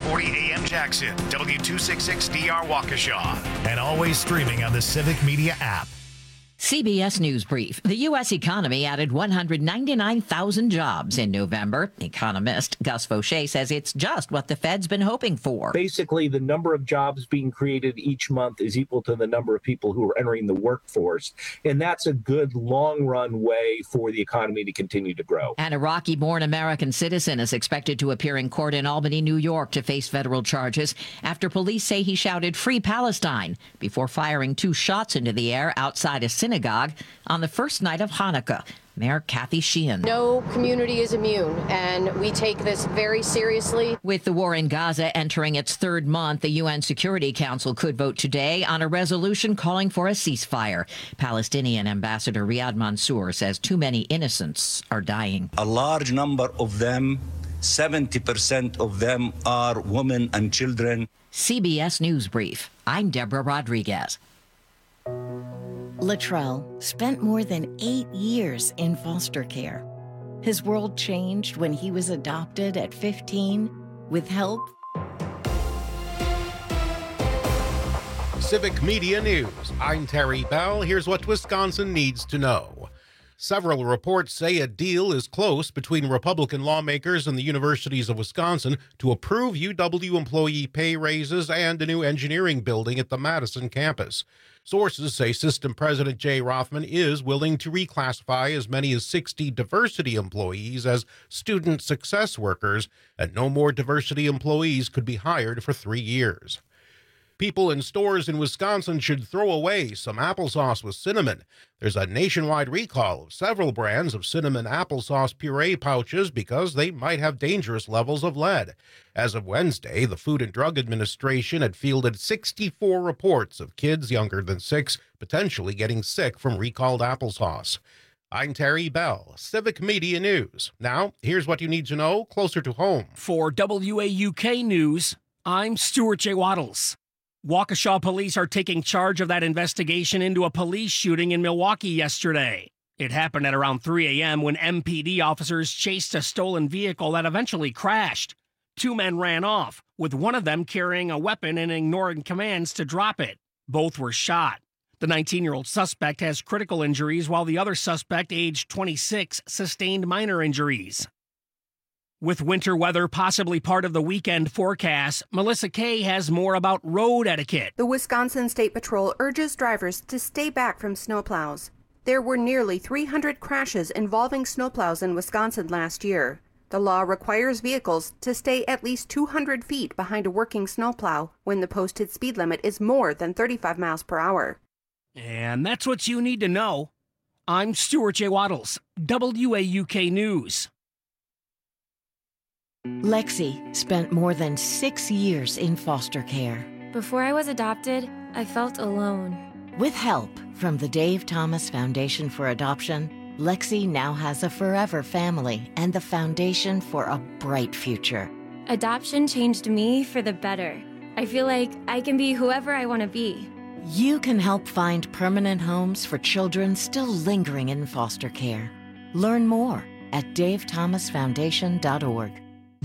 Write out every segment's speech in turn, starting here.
640 AM Jackson, W266DR Waukesha, and always streaming on the Civic Media app. CBS News Brief. The U.S. economy added 199,000 jobs in November. Economist Gus Fauché says it's just what the Fed's been hoping for. Basically, the number of jobs being created each month is equal to the number of people who are entering the workforce. And that's a good long-run way for the economy to continue to grow. An Iraqi-born American citizen is expected to appear in court in Albany, New York, to face federal charges after police say he shouted "Free Palestine" before firing 2 shots into the air outside a synagogue on the first night of Hanukkah. Mayor Kathy Sheehan. No community is immune, and we take this very seriously. With the war in Gaza entering its 3rd month, the UN Security Council could vote today on a resolution calling for a ceasefire. Palestinian Ambassador Riyad Mansour says too many innocents are dying. A large number of them, 70% of them, are women and children. CBS News Brief. I'm Deborah Rodriguez. Latrell spent more than 8 years in foster care. His world changed when he was adopted at 15 with help. Civic Media News. I'm Terry Bell. Here's what Wisconsin needs to know. Several reports say a deal is close between Republican lawmakers and the universities of Wisconsin to approve UW employee pay raises and a new engineering building at the Madison campus. Sources say System President Jay Rothman is willing to reclassify as many as 60 diversity employees as student success workers, and no more diversity employees could be hired for 3 years. People in stores in Wisconsin should throw away some applesauce with cinnamon. There's a nationwide recall of several brands of cinnamon applesauce puree pouches because they might have dangerous levels of lead. As of Wednesday, the Food and Drug Administration had fielded 64 reports of kids younger than 6 potentially getting sick from recalled applesauce. I'm Terry Bell, Civic Media News. Now, here's what you need to know closer to home. For WAUK News, I'm Stuart J. Waddles. Waukesha police are taking charge of that investigation into a police shooting in Milwaukee yesterday. It happened at around 3 a.m. when MPD officers chased a stolen vehicle that eventually crashed. 2 men ran off, with one of them carrying a weapon and ignoring commands to drop it. Both were shot. The 19-year-old suspect has critical injuries, while the other suspect, aged 26, sustained minor injuries. With winter weather possibly part of the weekend forecast, Melissa Kay has more about road etiquette. The Wisconsin State Patrol urges drivers to stay back from snowplows. There were nearly 300 crashes involving snowplows in Wisconsin last year. The law requires vehicles to stay at least 200 feet behind a working snowplow when the posted speed limit is more than 35 miles per hour. And that's what you need to know. I'm Stuart J. Waddles, WAUK News. Lexi spent more than 6 years in foster care. Before I was adopted, I felt alone. With help from the Dave Thomas Foundation for Adoption, Lexi now has a forever family and the foundation for a bright future. Adoption changed me for the better. I feel like I can be whoever I want to be. You can help find permanent homes for children still lingering in foster care. Learn more at davethomasfoundation.org.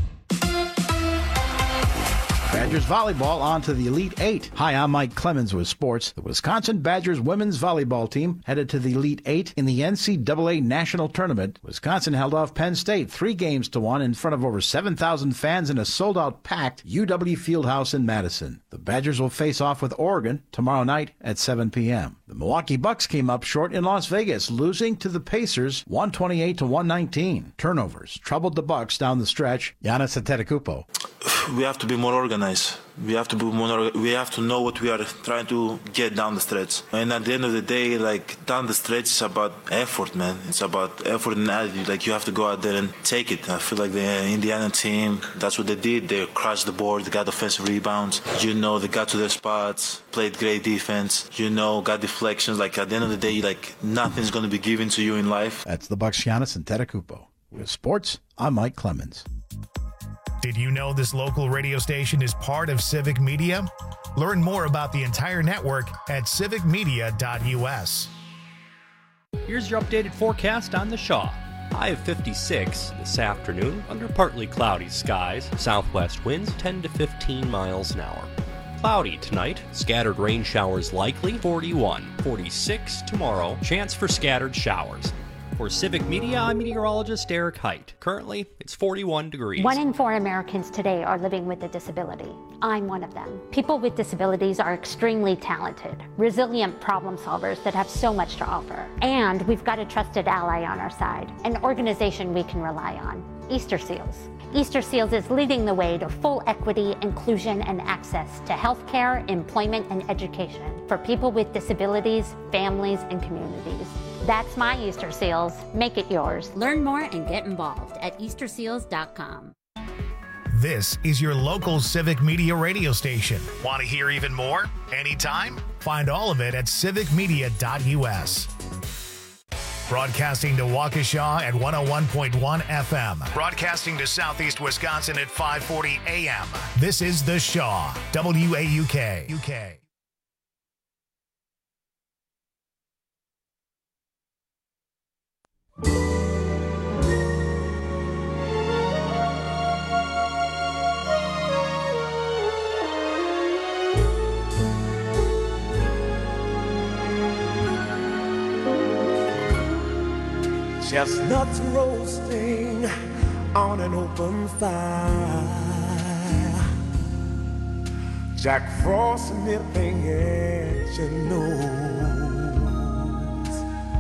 Badgers volleyball on to the Elite Eight. Hi, I'm Mike Clemens with sports. The Wisconsin Badgers women's volleyball team headed to the Elite Eight in the NCAA National Tournament. Wisconsin held off Penn State 3-1 in front of over 7,000 fans in a sold-out packed UW Fieldhouse in Madison. The Badgers will face off with Oregon tomorrow night at 7 p.m. The Milwaukee Bucks came up short in Las Vegas, losing to the Pacers 128-119. Turnovers troubled the Bucks down the stretch. Giannis Antetokounmpo. We have to be more organized. We have to know what we are trying to get down the stretch. And at the end of the day, down the stretch is about effort, man. It's about effort and attitude. You have to go out there and take it. I feel like the Indiana team, that's what they did. They crashed the board, they got offensive rebounds. They got to their spots, played great defense. Got deflections. At the end of the day, nothing's going to be given to you in life. That's the Bucks' Giannis Antetokounmpo. With sports, I'm Mike Clemens. Did you know this local radio station is part of Civic Media? Learn more about the entire network at civicmedia.us. Here's your updated forecast on the Shaw. High of 56 this afternoon under partly cloudy skies. Southwest winds 10 to 15 miles an hour. Cloudy tonight, scattered rain showers likely, 41. 46 tomorrow, chance for scattered showers. For Civic Media, I'm meteorologist Eric Height. Currently, it's 41 degrees. 1 in 4 Americans today are living with a disability. I'm one of them. People with disabilities are extremely talented, resilient problem solvers that have so much to offer. And we've got a trusted ally on our side, an organization we can rely on, Easter Seals. Easter Seals is leading the way to full equity, inclusion, and access to healthcare, employment, and education for people with disabilities, families, and communities. That's my Easter Seals. Make it yours. Learn more and get involved at easterseals.com. This is your local Civic Media radio station. Want to hear even more? Anytime? Find all of it at civicmedia.us. Broadcasting to Waukesha at 101.1 FM. Broadcasting to Southeast Wisconsin at 540 AM. This is The Shaw, WAUK. UK. Chestnuts roasting on an open fire, Jack Frost nipping at your nose,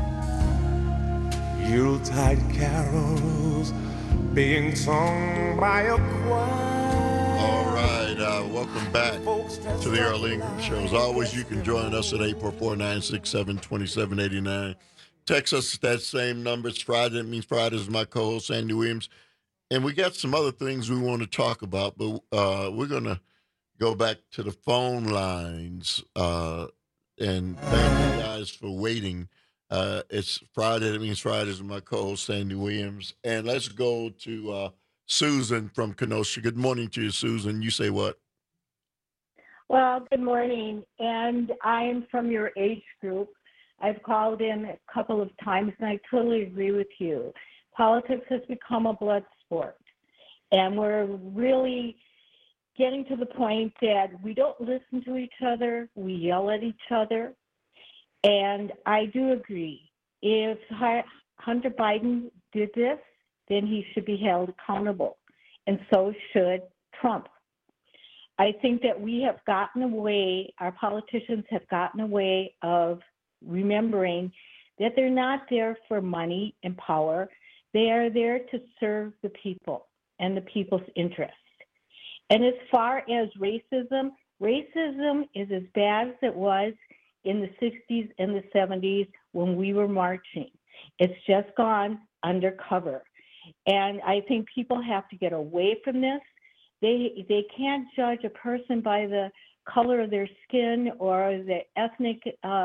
Yuletide carols being sung by a choir. All right, welcome back to the Earl Ingram Show. As always, you can join us at 844-967-2789. Text us at that same number. It's Friday. It means Friday is my co-host, Sandy Williams. And we got some other things we want to talk about, but we're going to go back to the phone lines. And thank you guys for waiting. It's Friday. That means Friday is my co-host, Sandy Williams. And let's go to Susan from Kenosha. Good morning to you, Susan. You say what? Well, good morning. And I am from your age group. I've called in a couple of times, and I totally agree with you. Politics has become a blood sport, and we're really getting to the point that we don't listen to each other. We yell at each other, and I do agree. If Hunter Biden did this, then he should be held accountable, and so should Trump. I think that we have gotten away, our politicians have gotten away of remembering that they're not there for money and power. They are there to serve the people and the people's interests. And as far as racism is as bad as it was in the 60s and the 70s when we were marching. It's just gone undercover. And I think people have to get away from this. They can't judge a person by the color of their skin or the ethnic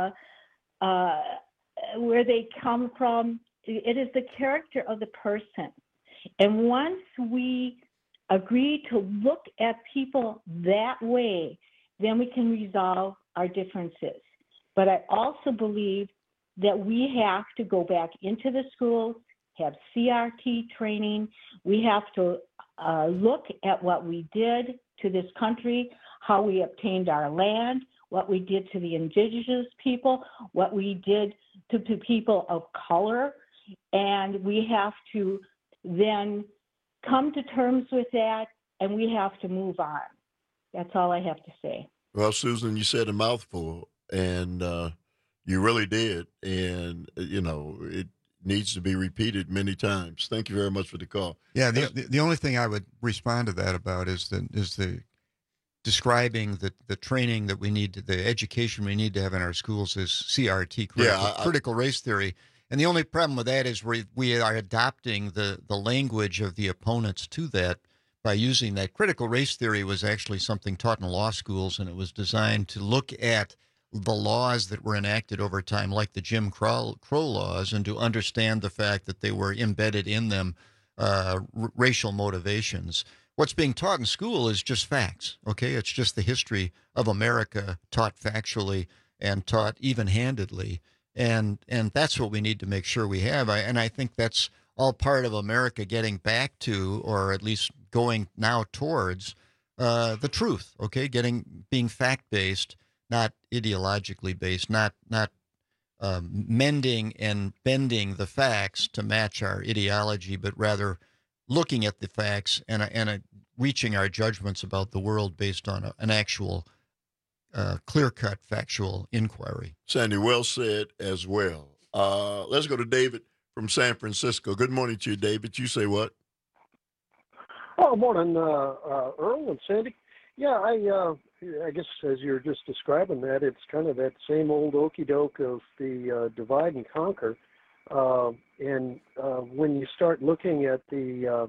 where they come from. It is the character of the person. And once we agree to look at people that way, then we can resolve our differences. But I also believe that we have to go back into the schools, have CRT training. We have to look at what we did to this country, how we obtained our land, what we did to the indigenous people, what we did to people of color, and we have to then come to terms with that, and we have to move on. That's all I have to say. Well, Susan, you said a mouthful, and you really did, and, it needs to be repeated many times. Thank you very much for the call. Yeah, the only thing I would respond to that about is the describing the training that we need, the education we need to have in our schools is CRT, critical race theory. And the only problem with that is we are adopting the language of the opponents to that by using that. Critical race theory was actually something taught in law schools, and it was designed to look at the laws that were enacted over time, like the Jim Crow laws, and to understand the fact that they were embedded in them racial motivations. What's being taught in school is just facts, okay? It's just the history of America taught factually and taught even-handedly. And that's what we need to make sure we have. And I think that's all part of America getting back to, or at least going now towards, the truth. Okay, being fact-based, not ideologically based, not mending and bending the facts to match our ideology, but rather looking at the facts and reaching our judgments about the world based on an actual clear-cut factual inquiry. Sandy, well said as well. Let's go to David from San Francisco. Good morning to you, David. You say what? Oh, morning, Earl and Sandy. Yeah, I guess as you're just describing that, it's kind of that same old okey doke of the divide and conquer. And when you start looking at the,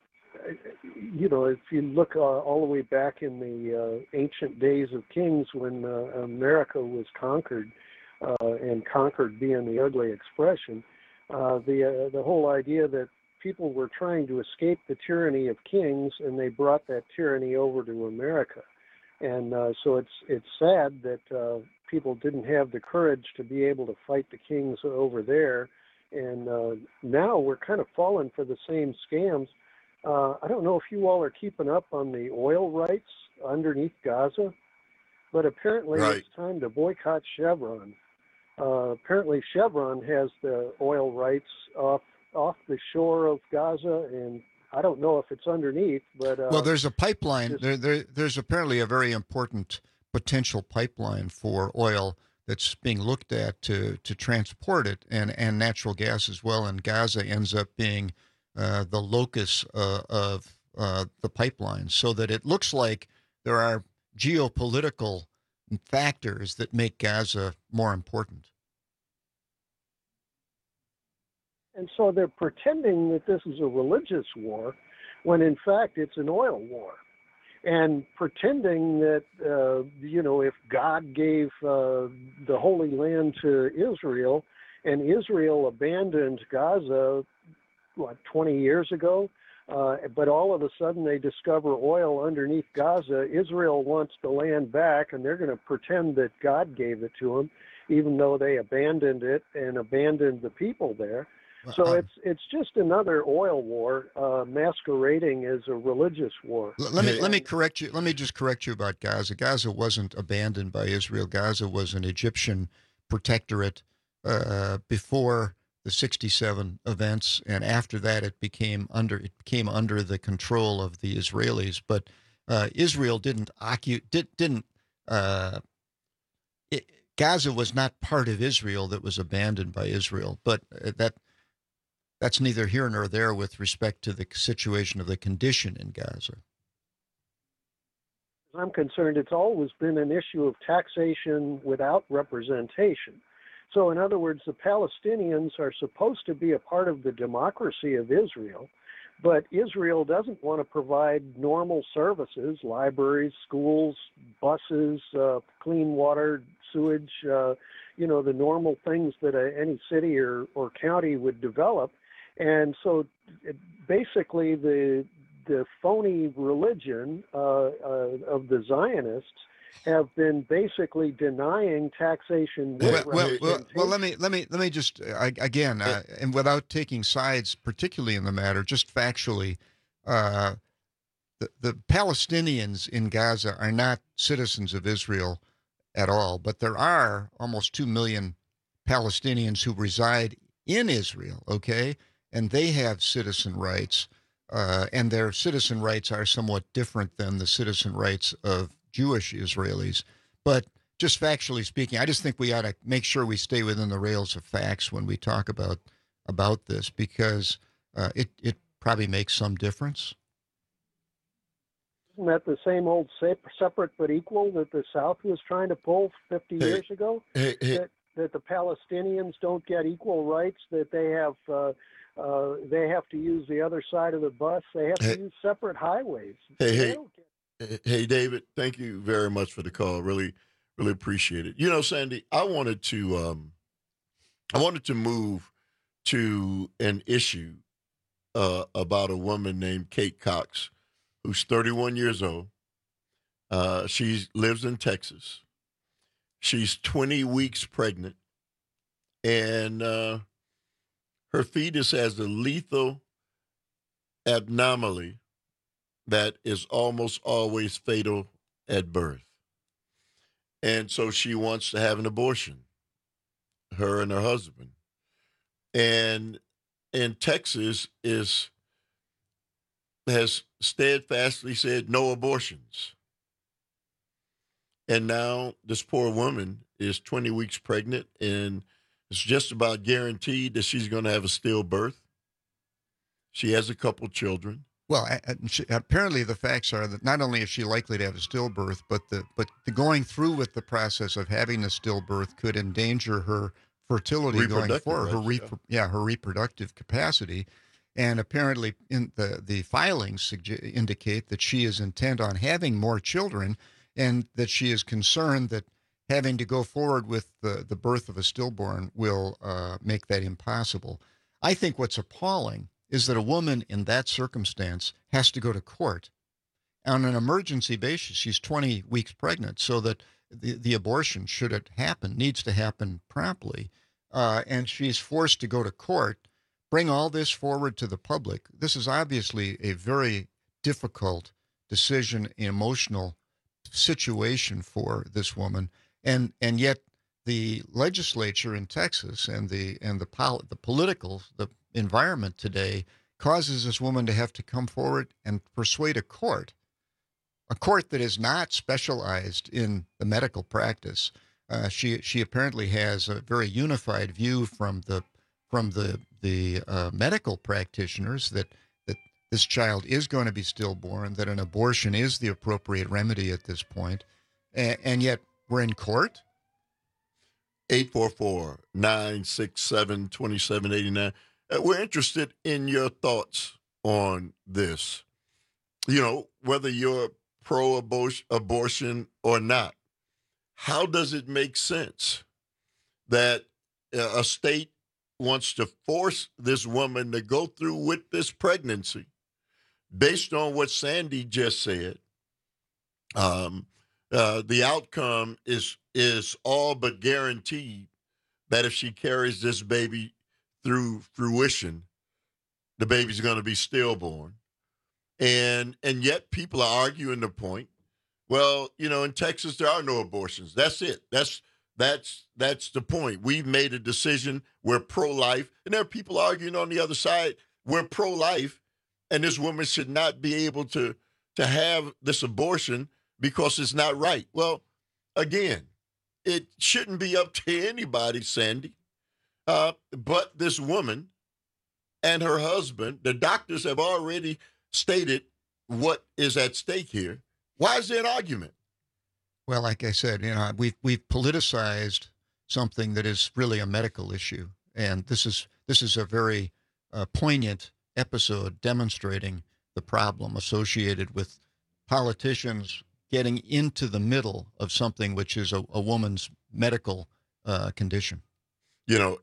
if you look all the way back in the ancient days of kings when America was conquered, and conquered being the ugly expression, the whole idea that people were trying to escape the tyranny of kings, and they brought that tyranny over to America. And so it's sad that people didn't have the courage to be able to fight the kings over there. And now we're kind of falling for the same scams. I don't know if you all are keeping up on the oil rights underneath Gaza, but apparently It's time to boycott Chevron. Apparently Chevron has the oil rights off the shore of Gaza, and I don't know if it's underneath, but well, there's a pipeline. There's apparently a very important potential pipeline for oil that's being looked at to transport it, and natural gas as well. And Gaza ends up being the locus of the pipeline, so that it looks like there are geopolitical factors that make Gaza more important. And so they're pretending that this is a religious war, when in fact it's an oil war. And pretending that, if God gave the Holy Land to Israel, and Israel abandoned Gaza, 20 years ago, but all of a sudden they discover oil underneath Gaza. Israel wants the land back, and they're going to pretend that God gave it to them, even though they abandoned it and abandoned the people there. So it's just another oil war masquerading as a religious war. Let me correct you. Let me just correct you about Gaza. Gaza wasn't abandoned by Israel. Gaza was an Egyptian protectorate before the '67 events, and after that it came under the control of the Israelis. But Israel Gaza was not part of Israel that was abandoned by Israel. But that's neither here nor there with respect to the situation of the condition in Gaza. I'm concerned it's always been an issue of taxation without representation. So in other words, the Palestinians are supposed to be a part of the democracy of Israel, but Israel doesn't want to provide normal services, libraries, schools, buses, clean water, sewage, the normal things that any city or county would develop. And so basically the phony religion of the Zionists have been basically denying taxation with representation. Well, let me just again, and without taking sides, particularly in the matter, just factually, the Palestinians in Gaza are not citizens of Israel at all, but there are almost 2 million Palestinians who reside in Israel. Okay. And they have citizen rights, and their citizen rights are somewhat different than the citizen rights of Jewish Israelis. But just factually speaking, I just think we ought to make sure we stay within the rails of facts when we talk about this, because it probably makes some difference. Isn't that the same old separate but equal that the South was trying to pull 50 years ago? That the Palestinians don't get equal rights, that they have to use the other side of the bus. They have to use separate highways. Hey, David, thank you very much for the call. Really, really appreciate it. Sandy, I wanted to move to an issue about a woman named Kate Cox, who's 31 years old. She lives in Texas. She's 20 weeks pregnant, and her fetus has a lethal abnormality that is almost always fatal at birth. And so she wants to have an abortion, her and her husband. And Texas has steadfastly said no abortions. And now this poor woman is 20 weeks pregnant, and it's just about guaranteed that she's going to have a stillbirth. She has a couple children. Well, apparently the facts are that not only is she likely to have a stillbirth, but the going through with the process of having a stillbirth could endanger her fertility going forward, her reproductive capacity. And apparently in the filings indicate that she is intent on having more children, and that she is concerned that having to go forward with the birth of a stillborn will make that impossible. I think what's appalling is that a woman in that circumstance has to go to court on an emergency basis. She's 20 weeks pregnant, so that the abortion, should it happen, needs to happen promptly. And she's forced to go to court, bring all this forward to the public. This is obviously a very difficult decision, emotional situation for this woman. And yet the legislature in Texas and the political environment today causes this woman to have to come forward and persuade a court that is not specialized in the medical practice. She apparently has a very unified view from the medical practitioners that this child is going to be stillborn, that an abortion is the appropriate remedy at this point, and yet we're in court. 844-967-2789. We're interested in your thoughts on this. You know, whether you're pro-abortion or not, how does it make sense that a state wants to force this woman to go through with this pregnancy based on what Sandy just said? The outcome is all but guaranteed that if she carries this baby through fruition, the baby's going to be stillborn. And yet people are arguing the point, well, you know, in Texas, there are no abortions. That's it. That's the point. We've made a decision. We're pro-life. And there are people arguing on the other side, we're pro-life, and this woman should not be able to have this abortion because it's not right. Well, again, it shouldn't be up to anybody, Sandy. But this woman and her husband, the doctors have already stated what is at stake here. Why is there an argument? Well, like I said, you know, we've politicized something that is really a medical issue, and this is a very poignant episode demonstrating the problem associated with politicians getting into the middle of something which is a woman's medical condition. You know,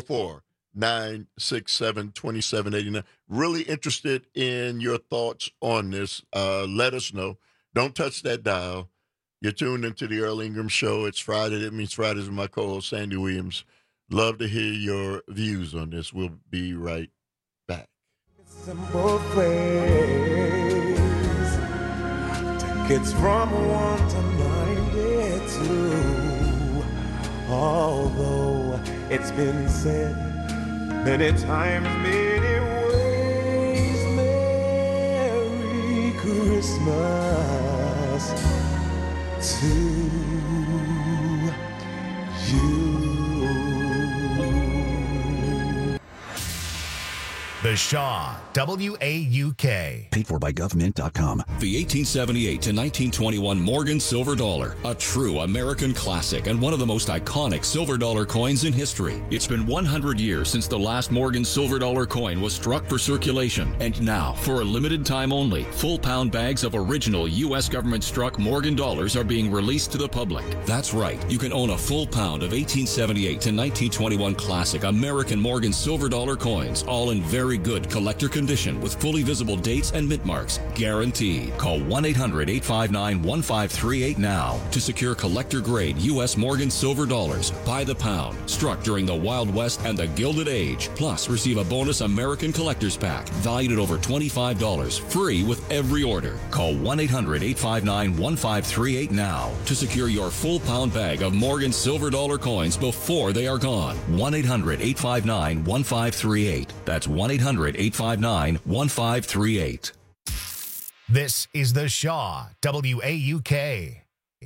844-967-2789. Really interested in your thoughts on this. Let us know. Don't touch that dial. You're tuned into the Earl Ingram Show. It's Friday. That means Fridays with my co-host, Sandy Williams. Love to hear your views on this. We'll be right back. Simple phrase gets from 1 to 92. Although it's been said many times, many ways, Merry Christmas to you. The Shaw, WAUK. Paid for by government.com. The 1878 to 1921 Morgan Silver Dollar, a true American classic and one of the most iconic silver dollar coins in history. It's been 100 years since the last Morgan Silver Dollar coin was struck for circulation. And now, for a limited time only, full pound bags of original U.S. government struck Morgan dollars are being released to the public. That's right. You can own a full pound of 1878 to 1921 classic American Morgan Silver Dollar coins, all in very good collector condition. condition with fully visible dates and mint marks, guaranteed. Call 1-800-859-1538 now to secure collector-grade U.S. Morgan silver dollars by the pound, struck during the Wild West and the Gilded Age. Plus, receive a bonus American Collector's Pack valued at over $25, free with every order. Call 1-800-859-1538 now to secure your full pound bag of Morgan silver dollar coins before they are gone. 1-800-859-1538. That's 1-800-859-1538. This is The Shaw, WAUK.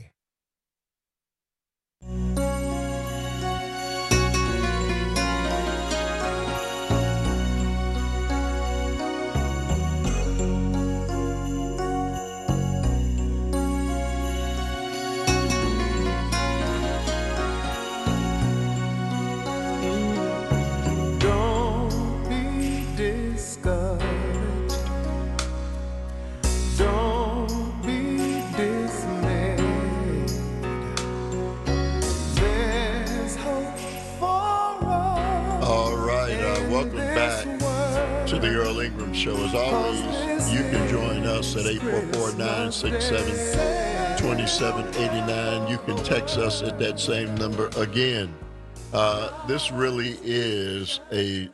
To the Earl Ingram Show. As always, you can join us at 844-967-2789. You can text us at that same number. Again, this really is you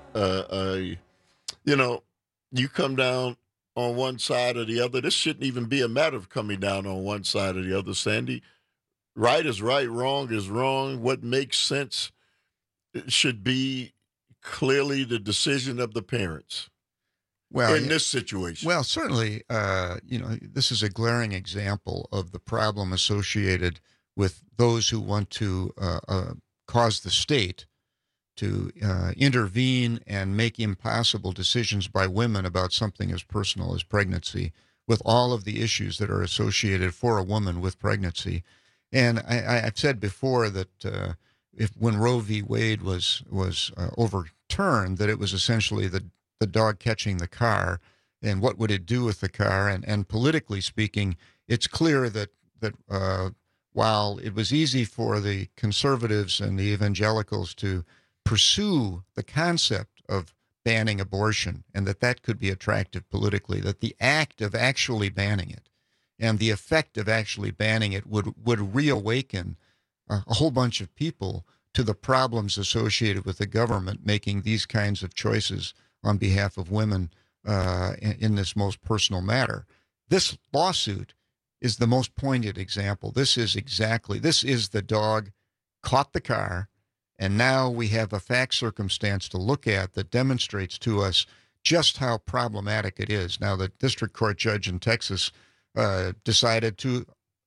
come down on one side or the other. This shouldn't even be a matter of coming down on one side or the other, Sandy. Right is right, wrong is wrong. What makes sense should be clearly the decision of the parents in this situation. Well, certainly, this is a glaring example of the problem associated with those who want to cause the state to intervene and make impossible decisions by women about something as personal as pregnancy, with all of the issues that are associated for a woman with pregnancy. And I've said before that when Roe v. Wade was overturned, that it was essentially the dog catching the car, and what would it do with the car? And politically speaking, it's clear that while it was easy for the conservatives and the evangelicals to pursue the concept of banning abortion, and that could be attractive politically, that the act of actually banning it and the effect of actually banning it would reawaken a whole bunch of people to the problems associated with the government making these kinds of choices on behalf of women in this most personal matter. This lawsuit is the most poignant example. This is the dog caught the car, and now we have a fact circumstance to look at that demonstrates to us just how problematic it is. Now, the district court judge in Texas decided to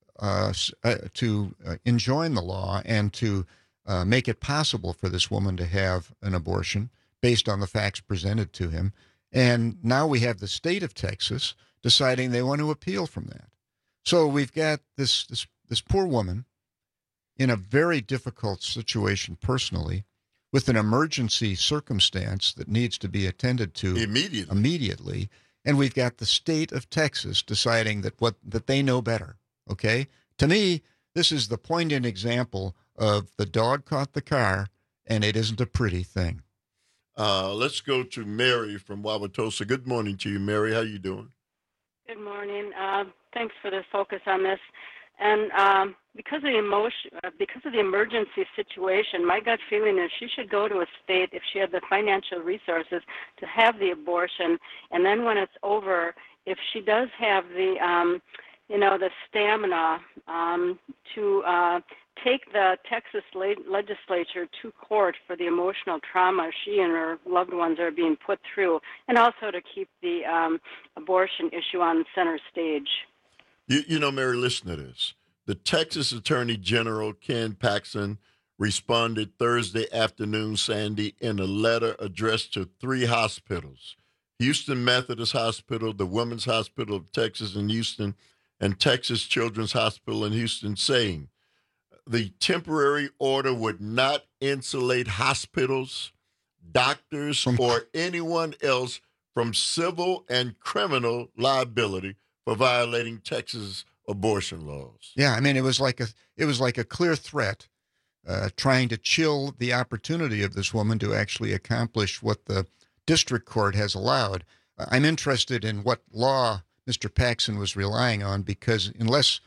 enjoin the law and to make it possible for this woman to have an abortion based on the facts presented to him. And now we have the state of Texas deciding they want to appeal from that. So we've got this poor woman in a very difficult situation personally, with an emergency circumstance that needs to be attended to immediately. And we've got the state of Texas deciding that they know better. Okay? To me, this is the poignant example of the dog caught the car, and it isn't a pretty thing. Let's go to Mary from Wauwatosa. Good morning to you, Mary. How you doing? Good morning. Thanks for the focus on this. And because of the emergency situation, my gut feeling is she should go to a state, if she had the financial resources, to have the abortion. And then when it's over, if she does have the stamina to take the Texas legislature to court for the emotional trauma she and her loved ones are being put through, and also to keep the abortion issue on center stage. Mary, listen to this. The Texas Attorney General, Ken Paxton, responded Thursday afternoon, Sandy, in a letter addressed to 3 hospitals: Houston Methodist Hospital, the Women's Hospital of Texas in Houston, and Texas Children's Hospital in Houston, saying the temporary order would not insulate hospitals, doctors, or anyone else from civil and criminal liability for violating Texas abortion laws. Yeah, I mean, it was like a clear threat, trying to chill the opportunity of this woman to actually accomplish what the district court has allowed. I'm interested in what law Mr. Paxson was relying on, because unless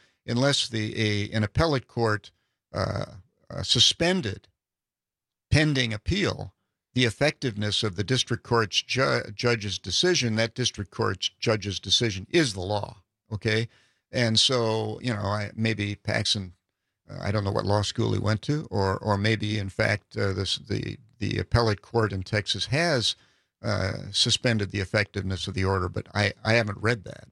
an appellate court suspended pending appeal the effectiveness of the district court's judge's decision, that district court's judge's decision is the law. Okay, and so maybe Paxson, I don't know what law school he went to, or maybe in fact the appellate court in Texas has suspended the effectiveness of the order, but I haven't read that.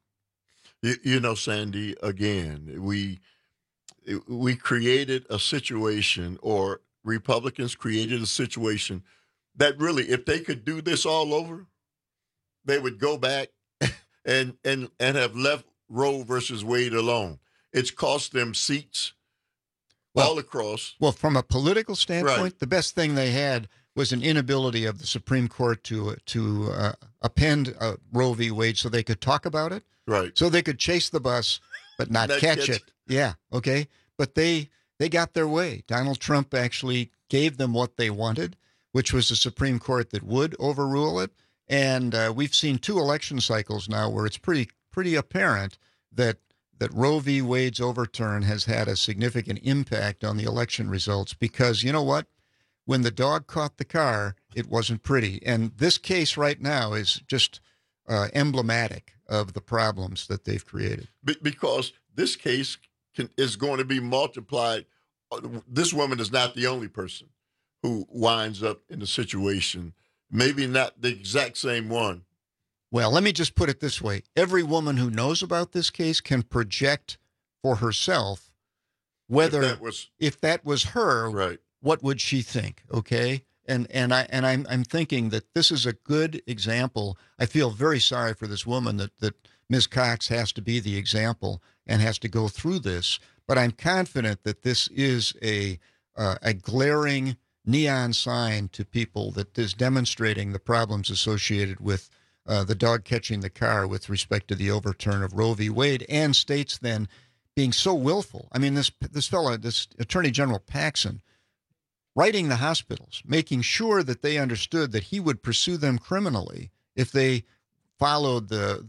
Sandy, again, we created a situation, or Republicans created a situation that really, if they could do this all over, they would go back and have left Roe versus Wade alone. It's cost them seats all across. Well, from a political standpoint, right. The best thing they had was an inability of the Supreme Court to append Roe v. Wade so they could talk about it. Right. So they could chase the bus, but not catch it. Yeah. Okay. But they got their way. Donald Trump actually gave them what they wanted, which was a Supreme Court that would overrule it. And we've seen 2 election cycles now where it's pretty apparent that Roe v. Wade's overturn has had a significant impact on the election results, because you know what? When the dog caught the car, it wasn't pretty. And this case right now is just emblematic of the problems that they've created. Because this case is going to be multiplied. This woman is not the only person who winds up in a situation, maybe not the exact same one. Well, let me just put it this way. Every woman who knows about this case can project for herself whether, if that was her, right, what would she think, okay? And I'm thinking that this is a good example. I feel very sorry for this woman that Ms. Cox has to be the example and has to go through this, but I'm confident that this is a glaring neon sign to people that is demonstrating the problems associated with the dog catching the car with respect to the overturn of Roe v. Wade, and states then being so willful. I mean, this Attorney General Paxson, writing the hospitals, making sure that they understood that he would pursue them criminally if they followed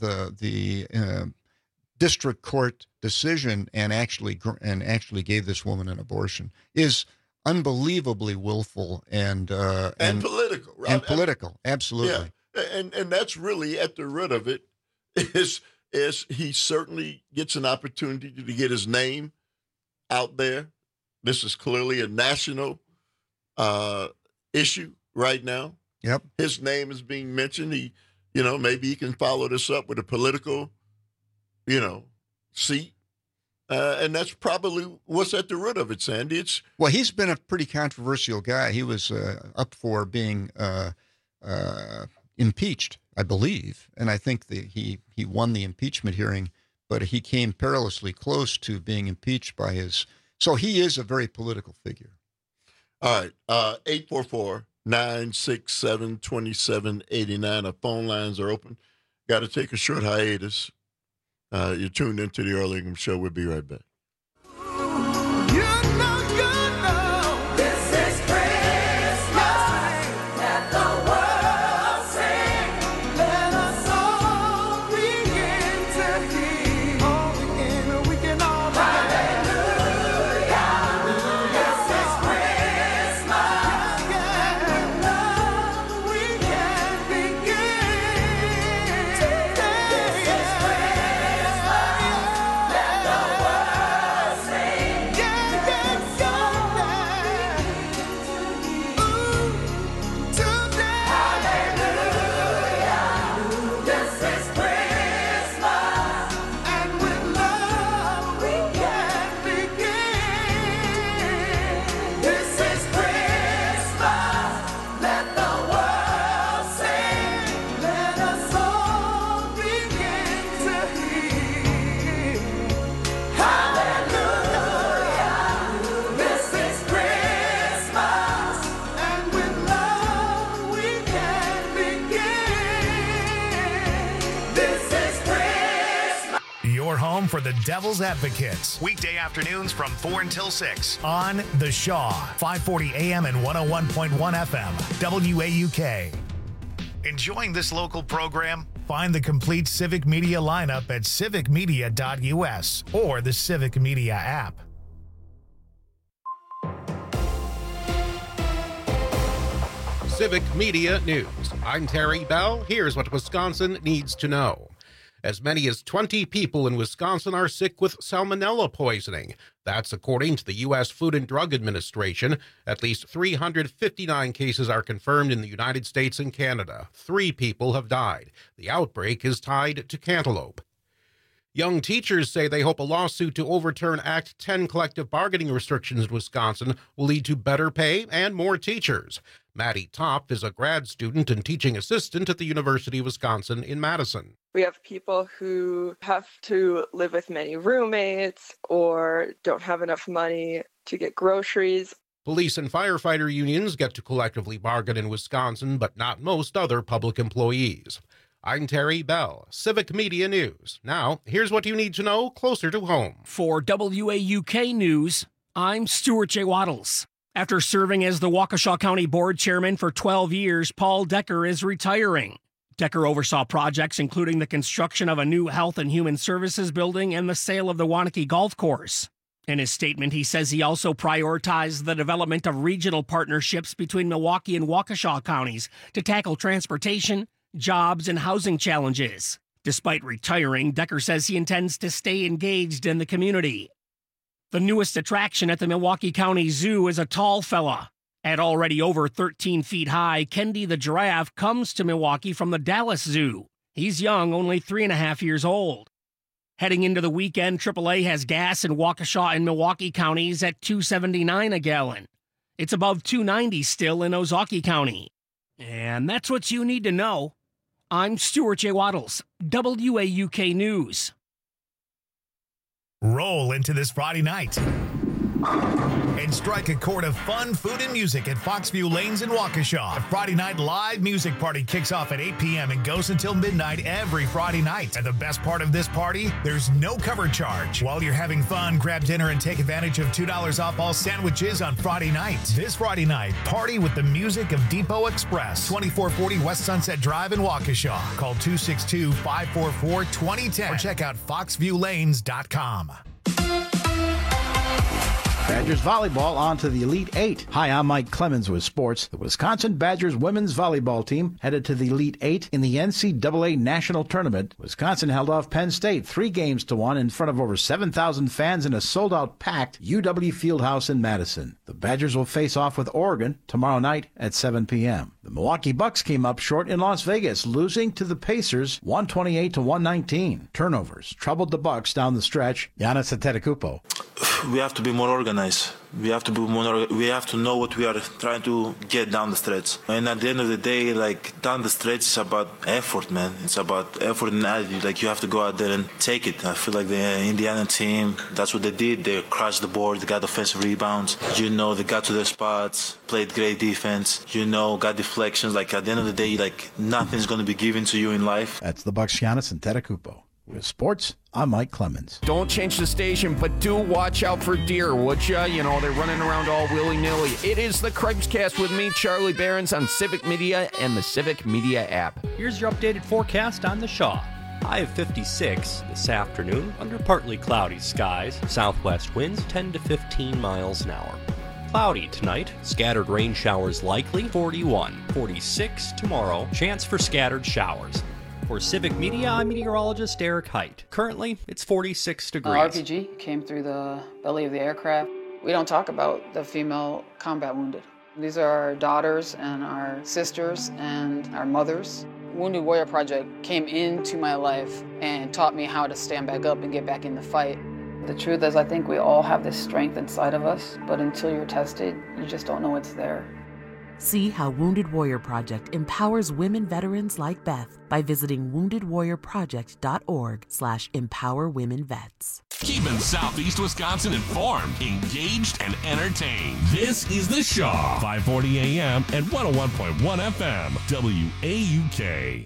the district court decision and actually gave this woman an abortion, is unbelievably willful and political, right? And political, absolutely. Yeah. And that's really at the root of it. Is he certainly gets an opportunity to get his name out there. This is clearly a national issue right now. Yep. His name is being mentioned. He, maybe he can follow this up with a political, seat. And that's probably what's at the root of it, Sandy. Well, he's been a pretty controversial guy. He was up for being impeached, I believe. And I think that he won the impeachment hearing, but he came perilously close to being impeached by his. So he is a very political figure. All right. 844-967-2789. Our phone lines are open. Got to take a short hiatus. You're tuned into the Earl Ingham Show. We'll be right back. For the Devil's Advocates. Weekday afternoons from 4 until 6 on The Shaw, 540 AM and 101.1 FM, WAUK. Enjoying this local program? Find the complete Civic Media lineup at civicmedia.us or the Civic Media app. Civic Media News. I'm Terry Bell. Here's what Wisconsin needs to know. As many as 20 people in Wisconsin are sick with salmonella poisoning. That's according to the U.S. Food and Drug Administration. At least 359 cases are confirmed in the United States and Canada. 3 people have died. The outbreak is tied to cantaloupe. Young teachers say they hope a lawsuit to overturn Act 10 collective bargaining restrictions in Wisconsin will lead to better pay and more teachers. Maddie Topp is a grad student and teaching assistant at the University of Wisconsin in Madison. We have people who have to live with many roommates or don't have enough money to get groceries. Police and firefighter unions get to collectively bargain in Wisconsin, but not most other public employees. I'm Terry Bell, Civic Media News. Now, here's what you need to know closer to home. For WAUK News, I'm Stuart J. Waddles. After serving as the Waukesha County Board Chairman for 12 years, Paul Decker is retiring. Decker oversaw projects including the construction of a new Health and Human Services building and the sale of the Waunakee Golf Course. In his statement, he says he also prioritized the development of regional partnerships between Milwaukee and Waukesha counties to tackle transportation, jobs, and housing challenges. Despite retiring, Decker says he intends to stay engaged in the community. The newest attraction at the Milwaukee County Zoo is a tall fella. At already over 13 feet high, Kendi the giraffe comes to Milwaukee from the Dallas Zoo. He's young, only 3.5 years old. Heading into the weekend, AAA has gas in Waukesha and Milwaukee counties at $2.79 a gallon. It's above $2.90 still in Ozaukee County. And that's what you need to know. I'm Stuart J. Waddles, WAUK News. Roll into this Friday night and strike a chord of fun, food, and music at Foxview Lanes in Waukesha. The Friday night live music party kicks off at 8 p.m. and goes until midnight every Friday night. And the best part of this party, there's no cover charge. While you're having fun, grab dinner and take advantage of $2 off all sandwiches on Friday night. This Friday night, party with the music of Depot Express, 2440 West Sunset Drive in Waukesha. Call 262-544-2010 or check out foxviewlanes.com. Badgers volleyball on to the Elite Eight. Hi, I'm Mike Clemens with sports. The Wisconsin Badgers women's volleyball team headed to the Elite Eight in the NCAA National Tournament. Wisconsin held off Penn State 3-1 in front of over 7,000 fans in a sold-out packed UW Fieldhouse in Madison. The Badgers will face off with Oregon tomorrow night at 7 p.m. The Milwaukee Bucks came up short in Las Vegas, losing to the Pacers 128-119. Turnovers troubled the Bucks down the stretch. Giannis Antetokounmpo. We have to be more organized. We have to know what we are trying to get down the stretch. And at the end of the day, like, down the stretch is about effort, man. It's about effort and attitude. Like, you have to go out there and take it. I feel like the Indiana team, that's what they did. They crashed the board. They got offensive rebounds. They got to their spots, played great defense. Got deflections. Like, at the end of the day, like, nothing's going to be given to you in life. That's the Bucks' Giannis Antetokounmpo. With sports, I'm Mike Clemens. Don't change the station, but do watch out for deer, would ya? They're running around all willy-nilly. It is the Craig's with me, Charlie Behrens, on Civic Media and the Civic Media app. Here's your updated forecast on the Shaw. High of 56 this afternoon, under partly cloudy skies, southwest winds 10 to 15 miles an hour. Cloudy tonight, scattered rain showers likely, 41. 46 tomorrow, chance for scattered showers. For Civic Media, I'm meteorologist Eric Height. Currently, it's 46 degrees. RPG came through the belly of the aircraft. We don't talk about the female combat wounded. These are our daughters and our sisters and our mothers. Wounded Warrior Project came into my life and taught me how to stand back up and get back in the fight. The truth is, I think we all have this strength inside of us, but until you're tested, you just don't know it's there. See how Wounded Warrior Project empowers women veterans like Beth by visiting woundedwarriorproject.org/empowerwomenvets. Keeping Southeast Wisconsin informed, engaged, and entertained. This is The Shaw, 540 AM and 101.1 FM, WAUK.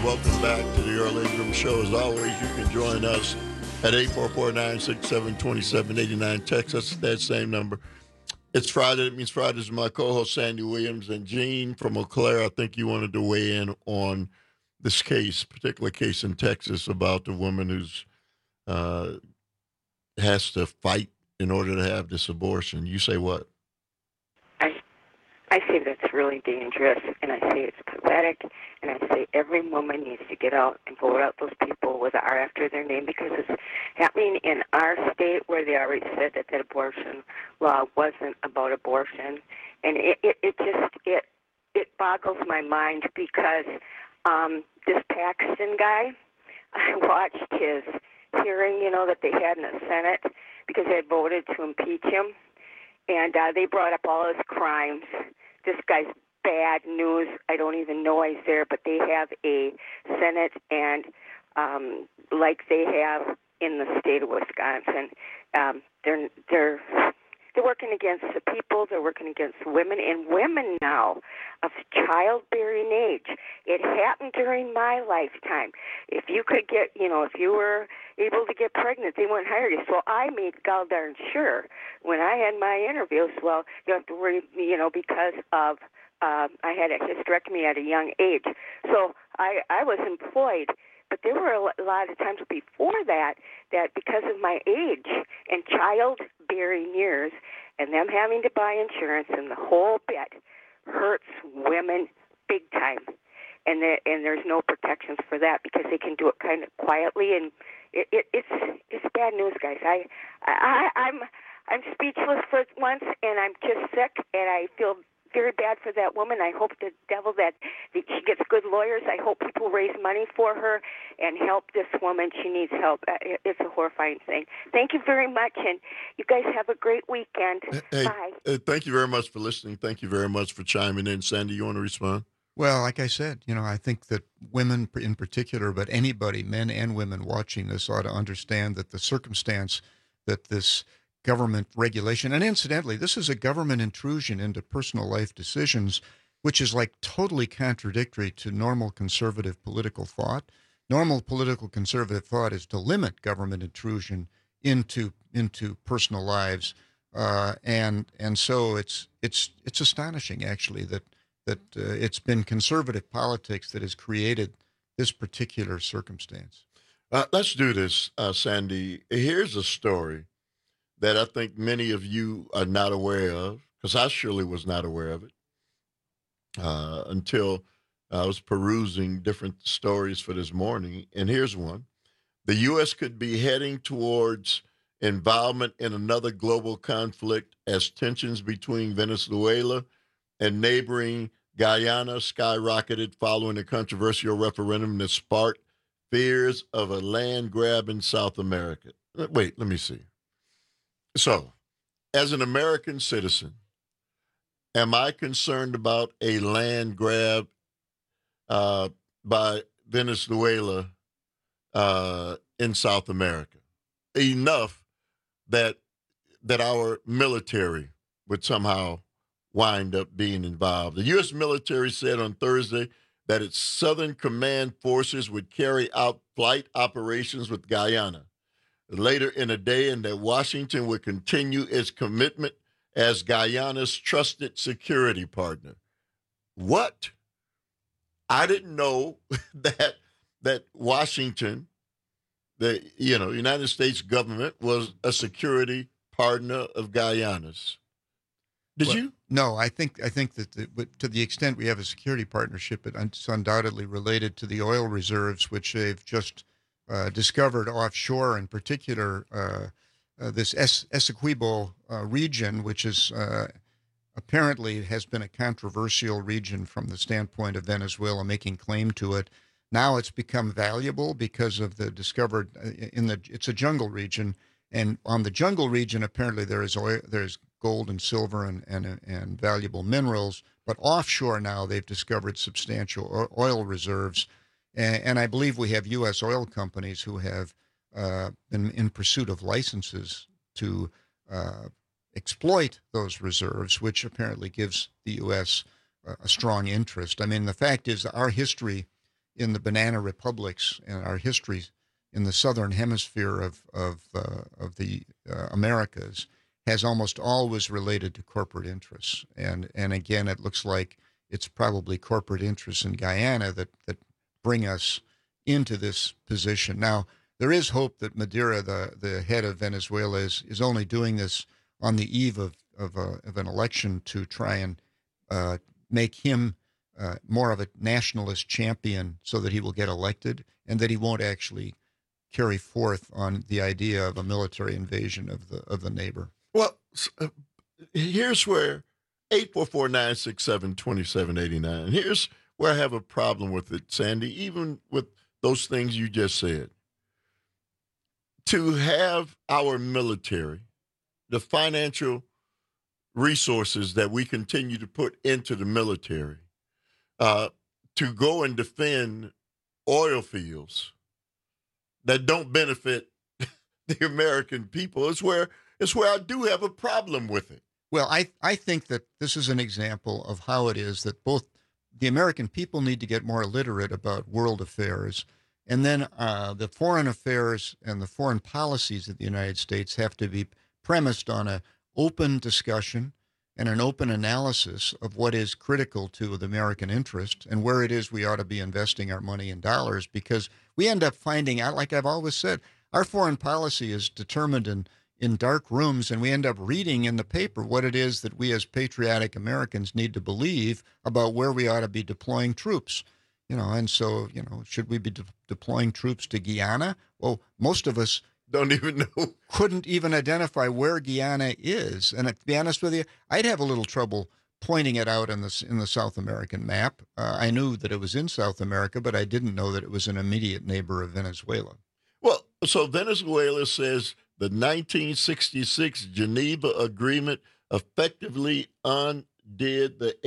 welcome back to the Earl Ingram Show. As always, you can join us at 844-967-2789. Text us at that same number. It's Friday. That means Fridays. My co-host Sandy Williams and Gene from Eau Claire. I think you wanted to weigh in on this case, particular case in Texas about the woman who's has to fight in order to have this abortion. You say what? I say that's really dangerous, and I say it's pathetic, and I say every woman needs to get out and vote out those people with R after their name, because it's happening in our state where they already said that that abortion law wasn't about abortion, and it boggles my mind because this Paxton guy, I watched his hearing, that they had in the Senate because they had voted to impeach him, and they brought up all his crimes. This guy's bad news. I don't even know he's there, but they have a Senate, and like they have in the state of Wisconsin, they're working against the people. They're working against women, and women now of childbearing age. It happened during my lifetime. If you could get, if you were able to get pregnant, they wouldn't hire you. So I made god darn sure when I had my interviews, well, you have to worry, because of I had a hysterectomy at a young age. So I was employed. But there were a lot of times before that because of my age and childbearing years and them having to buy insurance and the whole bit hurts women big time. And there's no protections for that because they can do it kind of quietly, and it's bad news, guys. I'm speechless for once, and I'm just sick, and I feel very bad for that woman. I hope the devil that she gets good lawyers. I hope people raise money for her and help this woman. She needs help. It's a horrifying thing. Thank you very much, and you guys have a great weekend. Bye. Thank you very much for listening. Thank you very much for chiming in. Sandy, you want to respond? Well, like I said, I think that women in particular, but anybody, men and women watching this, ought to understand that the circumstance that this government regulation, and incidentally, this is a government intrusion into personal life decisions, which is like totally contradictory to normal conservative political thought. Normal political conservative thought is to limit government intrusion into personal lives, and so it's astonishing actually that it's been conservative politics that has created this particular circumstance. Let's do this, Sandy. Here's a story that I think many of you are not aware of, because I surely was not aware of it until I was perusing different stories for this morning. And here's one. The U.S. could be heading towards involvement in another global conflict as tensions between Venezuela and neighboring Guyana skyrocketed following a controversial referendum that sparked fears of a land grab in South America. Wait, let me see. So, as an American citizen, am I concerned about a land grab by Venezuela in South America? Enough that our military would somehow wind up being involved. The U.S. military said on Thursday that its Southern Command forces would carry out flight operations with Guyana later in the day, and that Washington would continue its commitment as Guyana's trusted security partner. What? I didn't know that Washington, the United States government, was a security partner of Guyana's. Did you? No, I think that to the extent we have a security partnership, it's undoubtedly related to the oil reserves, which they've just discovered offshore, in particular this Essequibo region, which is apparently has been a controversial region from the standpoint of Venezuela making claim to it. Now it's become valuable because of the discovered it's a jungle region, and on the jungle region apparently there's gold and silver and valuable minerals, but offshore now they've discovered substantial oil reserves. And I believe we have U.S. oil companies who have been in pursuit of licenses to exploit those reserves, which apparently gives the U.S. a strong interest. I mean, the fact is our history in the banana republics and our history in the southern hemisphere of the Americas has almost always related to corporate interests. And again, it looks like it's probably corporate interests in Guyana that bring us into this position. Now, there is hope that Maduro, the head of Venezuela, is only doing this on the eve of an election to try and make him more of a nationalist champion so that he will get elected and that he won't actually carry forth on the idea of a military invasion of the neighbor. Well, here's where 844-967-2789. Here's where I have a problem with it, Sandy, even with those things you just said. To have our military, the financial resources that we continue to put into the military, to go and defend oil fields that don't benefit the American people is where I do have a problem with it. Well, I think that this is an example of how it is that both the American people need to get more literate about world affairs, and then the foreign affairs and the foreign policies of the United States have to be premised on an open discussion and an open analysis of what is critical to the American interest and where it is we ought to be investing our money in dollars, because we end up finding out, like I've always said, our foreign policy is determined in dark rooms, and we end up reading in the paper what it is that we as patriotic Americans need to believe about where we ought to be deploying troops. And so, should we be deploying troops to Guyana? Well, most of us don't even know, couldn't even identify where Guyana is. And to be honest with you, I'd have a little trouble pointing it out in the South American map. I knew that it was in South America, but I didn't know that it was an immediate neighbor of Venezuela. Well, so Venezuela says the 1966 Geneva Agreement effectively undid the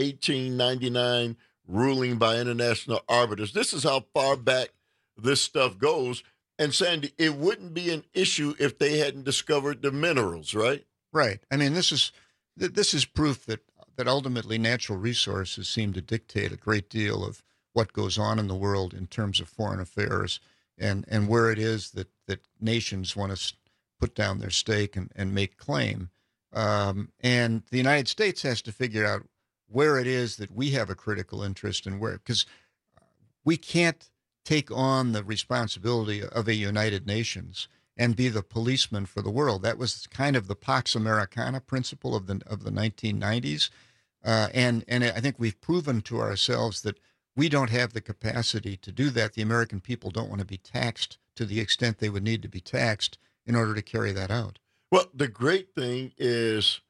1899 ruling by international arbiters. This is how far back this stuff goes. And Sandy, it wouldn't be an issue if they hadn't discovered the minerals, right? Right. I mean, this is proof that ultimately natural resources seem to dictate a great deal of what goes on in the world in terms of foreign affairs and where it is that nations want to put down their stake and make claim. And the United States has to figure out where it is that we have a critical interest and where, because we can't take on the responsibility of a United Nations and be the policeman for the world. That was kind of the Pax Americana principle of the 1990s. And I think we've proven to ourselves that we don't have the capacity to do that. The American people don't want to be taxed to the extent they would need to be taxed in order to carry that out. Well, the great thing is,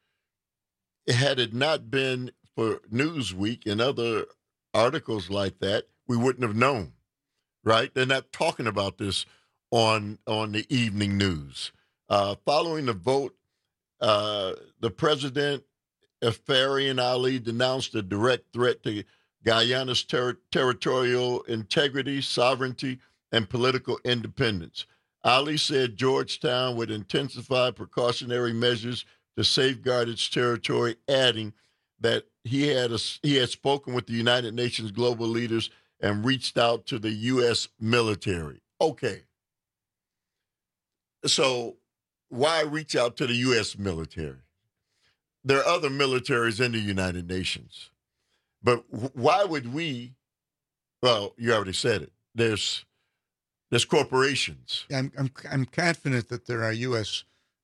had it not been for Newsweek and other articles like that, we wouldn't have known, right? They're not talking about this on the evening news. Following the vote, the president, Farian Ali, denounced a direct threat to Guyana's territorial integrity, sovereignty, and political independence. Ali said Georgetown would intensify precautionary measures to safeguard its territory, adding that he had spoken with the United Nations global leaders and reached out to the U.S. military. Okay. So why reach out to the U.S. military? There are other militaries in the United Nations. But why would we? Well, you already said it. There's corporations. I'm confident that there are U.S.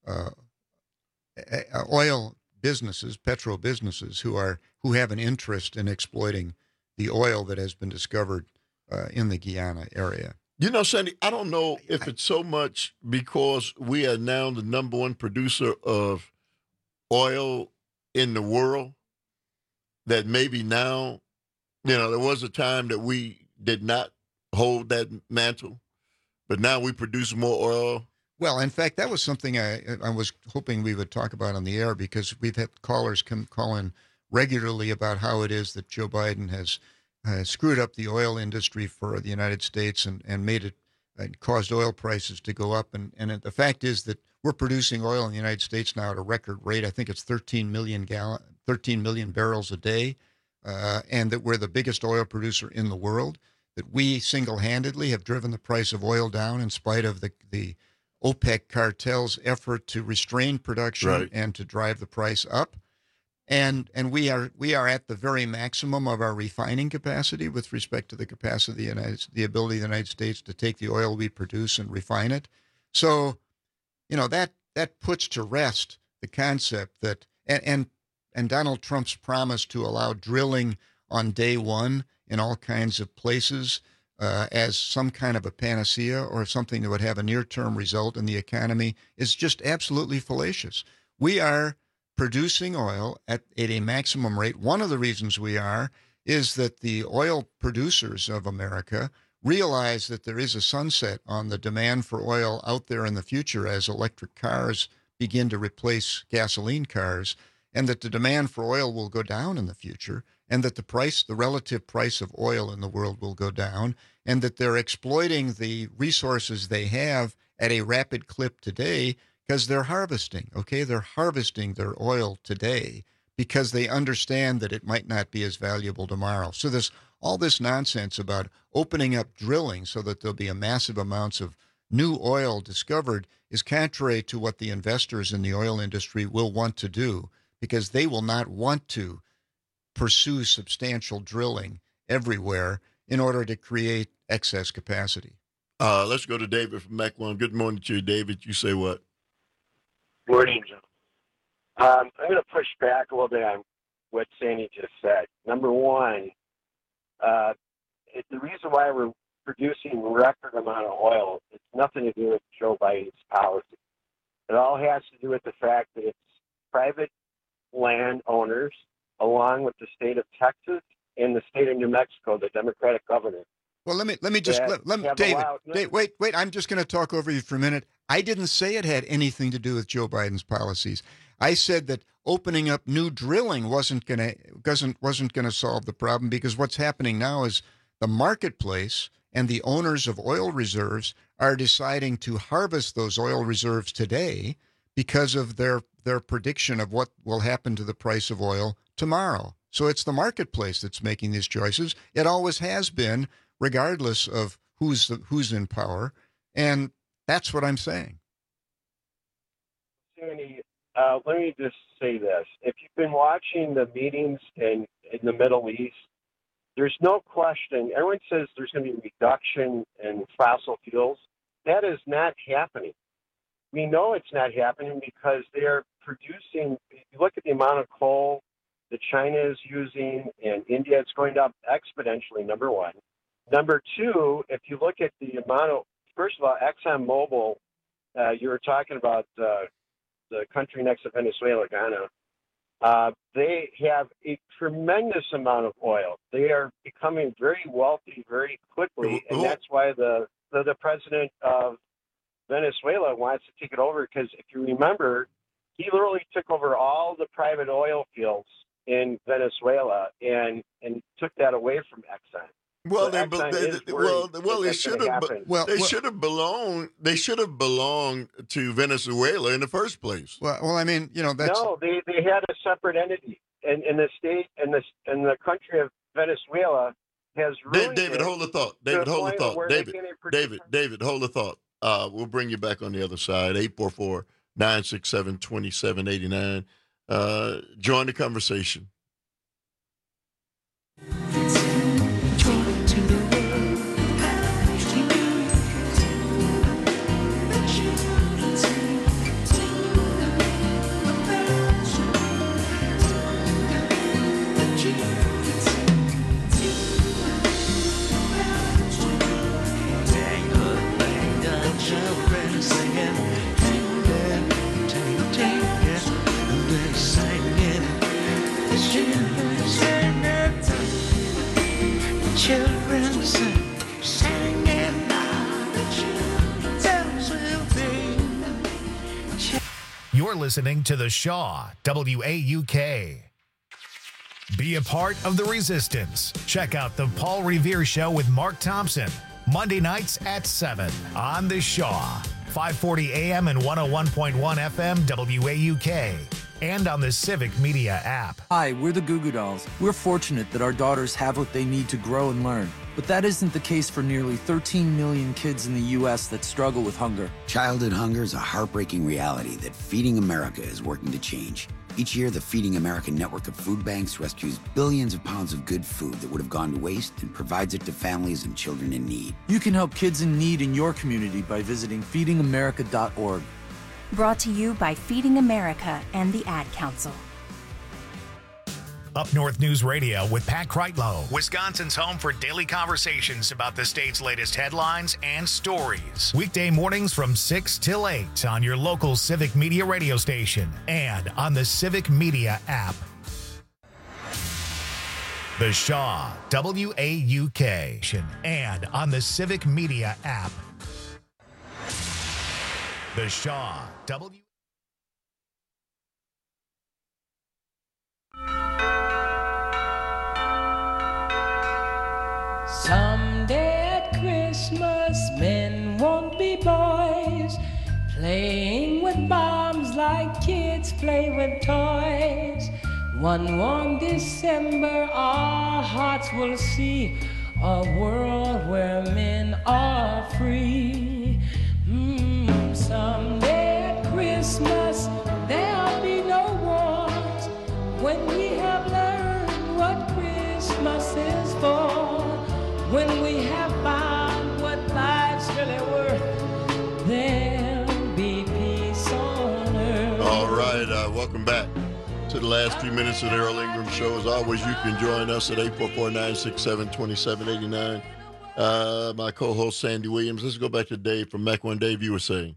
Oil businesses, petro businesses, who have an interest in exploiting the oil that has been discovered in the Guyana area. You know, Sandy, I don't know if it's so much because we are now the number one producer of oil in the world that maybe now, there was a time that we did not hold that mantle, but now we produce more oil. Well, in fact, that was something I was hoping we would talk about on the air, because we've had callers call in regularly about how it is that Joe Biden has screwed up the oil industry for the United States and made it caused oil prices to go up. And the fact is that we're producing oil in the United States now at a record rate. I think it's 13 million barrels a day, and that we're the biggest oil producer in the world. that we single-handedly have driven the price of oil down in spite of the OPEC cartel's effort to restrain production and to drive the price up. And we are at the very maximum of our refining capacity with respect to the capacity of the ability of the United States to take the oil we produce and refine it. So, that puts to rest the concept that and Donald Trump's promise to allow drilling on day one in all kinds of places as some kind of a panacea or something that would have a near-term result in the economy is just absolutely fallacious. We are producing oil at a maximum rate. One of the reasons we are is that the oil producers of America realize that there is a sunset on the demand for oil out there in the future as electric cars begin to replace gasoline cars, and that the demand for oil will go down in the future, and that the relative price of oil in the world will go down, and that they're exploiting the resources they have at a rapid clip today because they're harvesting, okay? They're harvesting their oil today because they understand that it might not be as valuable tomorrow. So there's all this nonsense about opening up drilling so that there'll be a massive amounts of new oil discovered is contrary to what the investors in the oil industry will want to do, because they will not want to pursue substantial drilling everywhere in order to create excess capacity. Let's go to David from Mac 1. Good morning to you, David. You say what? Morning, Joe. I'm going to push back a little bit on what Sandy just said. Number one, the reason why we're producing record amount of oil, it's nothing to do with Joe Biden's policy. It all has to do with the fact that it's private landowners, along with the state of Texas and the state of New Mexico, the Democratic governor. Well, let me just David, wait. I'm just going to talk over you for a minute. I didn't say it had anything to do with Joe Biden's policies. I said that opening up new drilling wasn't going to solve the problem, because what's happening now is the marketplace and the owners of oil reserves are deciding to harvest those oil reserves today because of their prediction of what will happen to the price of oil tomorrow. So it's the marketplace that's making these choices. It always has been, regardless of who's in power, and that's what I'm saying. Sandy, let me just say this. If you've been watching the meetings in the Middle East, there's no question. Everyone says there's going to be a reduction in fossil fuels. That is not happening. We know it's not happening because they're producing, if you look at the amount of coal that China is using and India, it's going up exponentially, number one. Number two, if you look at the amount of, first of all, ExxonMobil, you were talking about the country next to Venezuela, Ghana. They have a tremendous amount of oil. They are becoming very wealthy very quickly, and that's why the president of Venezuela wants to take it over, because if you remember, he literally took over all the private oil fields in Venezuela and took that away from Exxon. Well, So they should have belonged to Venezuela in the first place. Well, I mean, that's no. They had a separate entity, and the state and the country of Venezuela has ruined David, hold the thought. David, hold the thought. David, hold the thought. We'll bring you back on the other side. 844-967-2789. Join the conversation. You're listening to The Shaw, WAUK. Be a part of the resistance. Check out The Paul Revere Show with Mark Thompson, Monday nights at 7 on The Shaw, 540 AM and 101.1 FM WAUK, and on the Civic Media app. Hi, we're the Goo Goo Dolls. We're fortunate that our daughters have what they need to grow and learn. But that isn't the case for nearly 13 million kids in the U.S. that struggle with hunger. Childhood hunger is a heartbreaking reality that Feeding America is working to change. Each year, the Feeding America network of food banks rescues billions of pounds of good food that would have gone to waste and provides it to families and children in need. You can help kids in need in your community by visiting feedingamerica.org. Brought to you by Feeding America and the Ad Council. Up North News Radio with Pat Kreitlow, Wisconsin's home for daily conversations about the state's latest headlines and stories. Weekday mornings from 6 till 8 on your local Civic Media radio station and on the Civic Media app. The Shaw, W-A-U-K, and on the Civic Media app. The Shaw, W. Someday at Christmas, men won't be boys, playing with bombs like kids play with toys. One warm December, our hearts will see a world where men are free. Someday at Christmas, there'll be no wars, when we have learned what Christmas is for. When we have found what life's really worth, there'll be peace on earth. All right, welcome back to the last few minutes of the Earl Ingram Show. As always, you can join us at 844-967-2789. My co-host, Sandy Williams. Let's go back to Dave from Mac One. Dave, you were saying.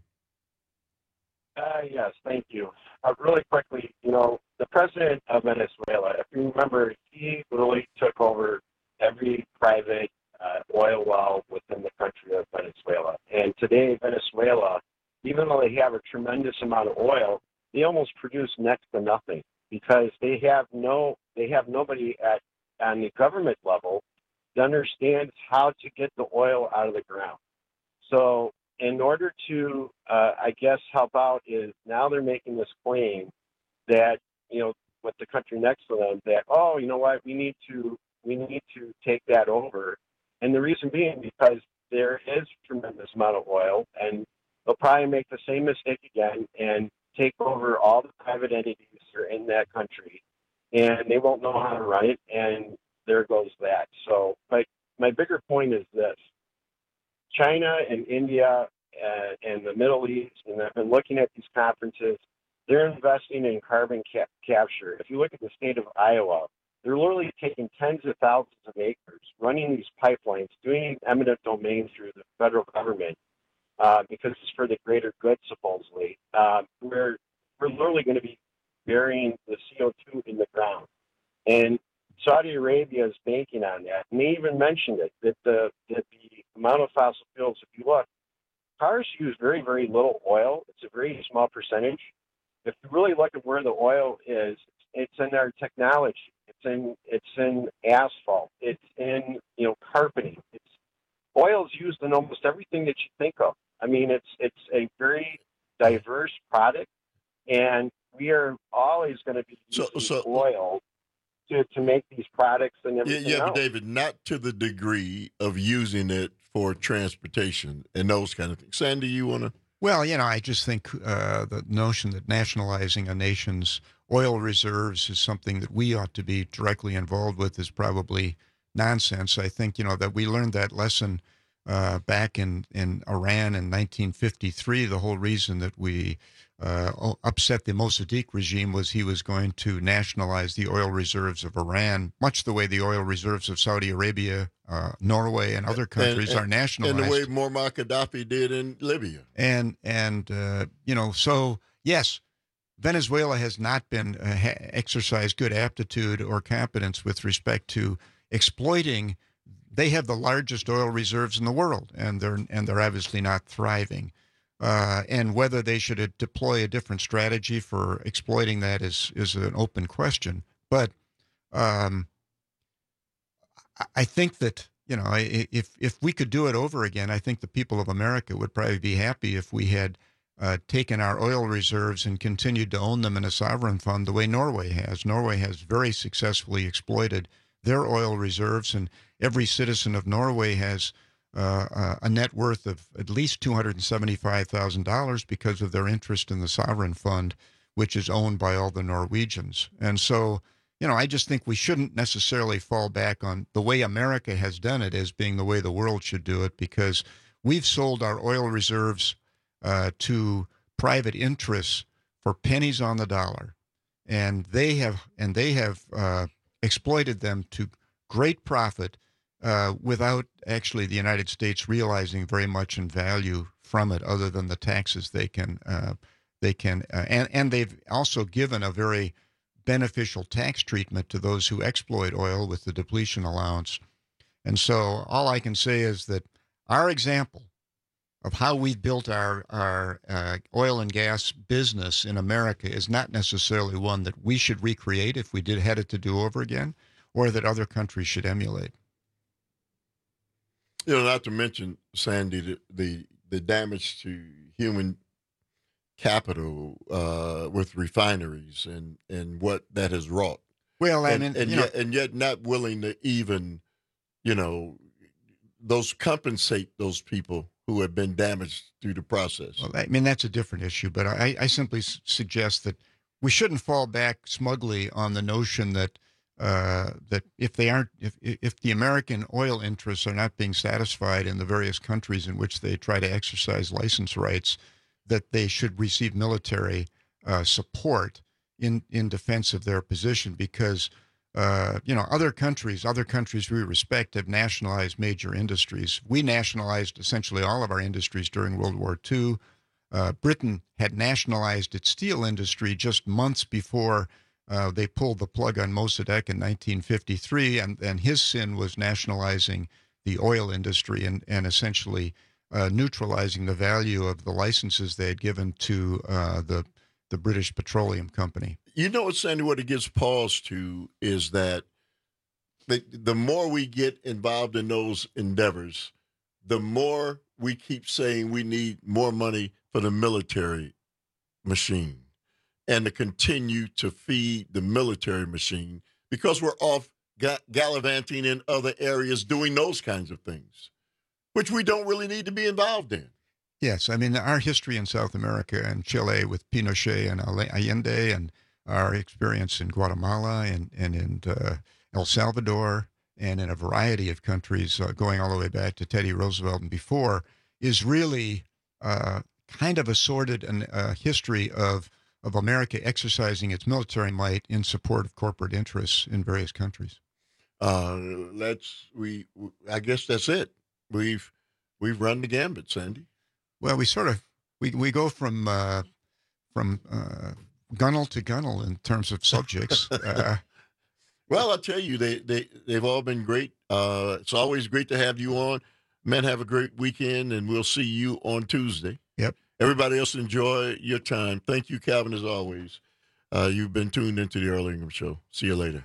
Yes, thank you. Really quickly, the president of Venezuela, if you remember, he really took over every private oil well within the country of Venezuela. And today, Venezuela, even though they have a tremendous amount of oil, they almost produce next to nothing because they have nobody on the government level that understands how to get the oil out of the ground. So in order to, help out is now they're making this claim that, with the country next to them that, oh, you know what, we need to take that over. And the reason being because there is a tremendous amount of oil, and they'll probably make the same mistake again and take over all the private entities that are in that country, and they won't know how to run it, and there goes that. So, but my bigger point is this. China and India and the Middle East, and I've been looking at these conferences, they're investing in carbon capture. If you look at the state of Iowa, they're literally taking tens of thousands of acres, running these pipelines, doing eminent domain through the federal government because it's for the greater good, supposedly. We're literally going to be burying the CO2 in the ground. And Saudi Arabia is banking on that. And they even mentioned it, that the amount of fossil fuels, if you look, cars use very, very little oil. It's a very small percentage. If you really look at where the oil is, it's in our technology. It's in asphalt. It's in carpeting. Oil is used in almost everything that you think of. I mean, it's a very diverse product, and we are always going to be using oil to make these products and everything else. But David, not to the degree of using it for transportation and those kind of things. Sandy, you want to? Well, I just think the notion that nationalizing a nation's oil reserves is something that we ought to be directly involved with is probably nonsense. I think, that we learned that lesson back in Iran in 1953. The whole reason that we upset the Mossadegh regime was he was going to nationalize the oil reserves of Iran, much the way the oil reserves of Saudi Arabia, Norway, and other countries are nationalized. And the way Muammar Gaddafi did in Libya. So, yes, Venezuela has not been exercised good aptitude or competence with respect to exploiting. They have the largest oil reserves in the world, and they're obviously not thriving. And whether they should deploy a different strategy for exploiting that is an open question. But I think that if we could do it over again, I think the people of America would probably be happy if we had taken our oil reserves and continued to own them in a sovereign fund the way Norway has. Norway has very successfully exploited their oil reserves, and every citizen of Norway has a net worth of at least $275,000 because of their interest in the sovereign fund, which is owned by all the Norwegians. And so, I just think we shouldn't necessarily fall back on the way America has done it as being the way the world should do it, because we've sold our oil reserves to private interests for pennies on the dollar, and they have exploited them to great profit without actually the United States realizing very much in value from it, other than the taxes and they've also given a very beneficial tax treatment to those who exploit oil with the depletion allowance. And so all I can say is that our example of how we've built our oil and gas business in America is not necessarily one that we should recreate if we had it to do over again, or that other countries should emulate. Not to mention, Sandy, the damage to human capital with refineries and what that has wrought. Well, and yet not willing to even, compensate those people who have been damaged through the process. Well, that's a different issue, but I simply suggest that we shouldn't fall back smugly on the notion that if the American oil interests are not being satisfied in the various countries in which they try to exercise license rights, that they should receive military support in defense of their position, because other countries we respect have nationalized major industries. We nationalized essentially all of our industries during World War II. Britain had nationalized its steel industry just months before they pulled the plug on Mossadegh in 1953, and his sin was nationalizing the oil industry and essentially neutralizing the value of the licenses they had given to the British Petroleum Company. Sandy, what it gives pause to is that the more we get involved in those endeavors, the more we keep saying we need more money for the military machine and to continue to feed the military machine, because we're off gallivanting in other areas doing those kinds of things, which we don't really need to be involved in. Yes, our history in South America and Chile with Pinochet and Allende, and our experience in Guatemala and in El Salvador and in a variety of countries going all the way back to Teddy Roosevelt and before, is really kind of a sordid history of America exercising its military might in support of corporate interests in various countries. I guess that's it. We've run the gambit, Sandy. Well, we go from gunnel to gunnel in terms of subjects. Well, I'll tell you, they've all been great. It's always great to have you on. Men, have a great weekend, and we'll see you on Tuesday. Yep. Everybody else, enjoy your time. Thank you, Calvin, as always. You've been tuned into the Earl Ingram Show. See you later.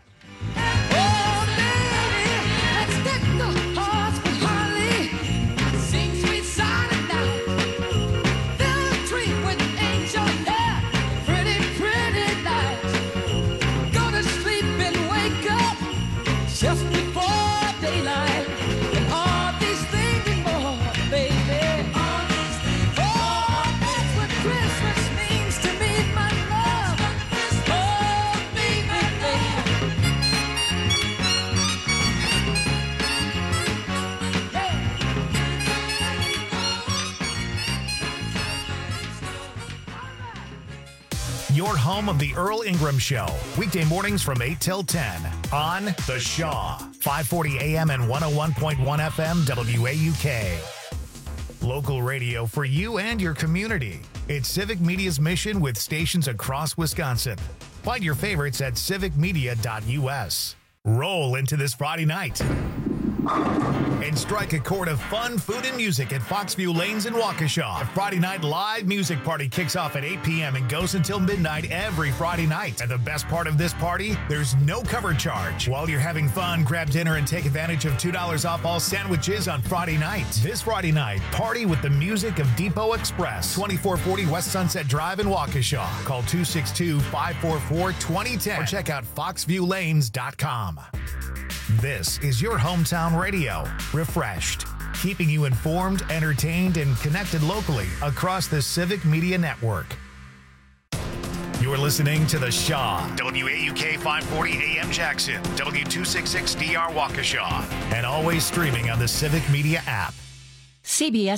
Your home of the Earl Ingram Show. Weekday mornings from 8 till 10 on The Shaw. 540 AM and 101.1 FM WAUK. Local radio for you and your community. It's Civic Media's mission with stations across Wisconsin. Find your favorites at civicmedia.us. Roll into this Friday night and strike a chord of fun, food, and music at Foxview Lanes in Waukesha. The Friday night live music party kicks off at 8 p.m. and goes until midnight every Friday night. And the best part of this party, there's no cover charge. While you're having fun, grab dinner and take advantage of $2 off all sandwiches on Friday night. This Friday night, party with the music of Depot Express, 2440 West Sunset Drive in Waukesha. Call 262-544-2010 or check out foxviewlanes.com. This is your hometown radio, refreshed, keeping you informed, entertained, and connected locally across the Civic Media Network. You're listening to The Shaw, WAUK 540 AM Jackson, W266DR Waukesha, and always streaming on the Civic Media app. CBS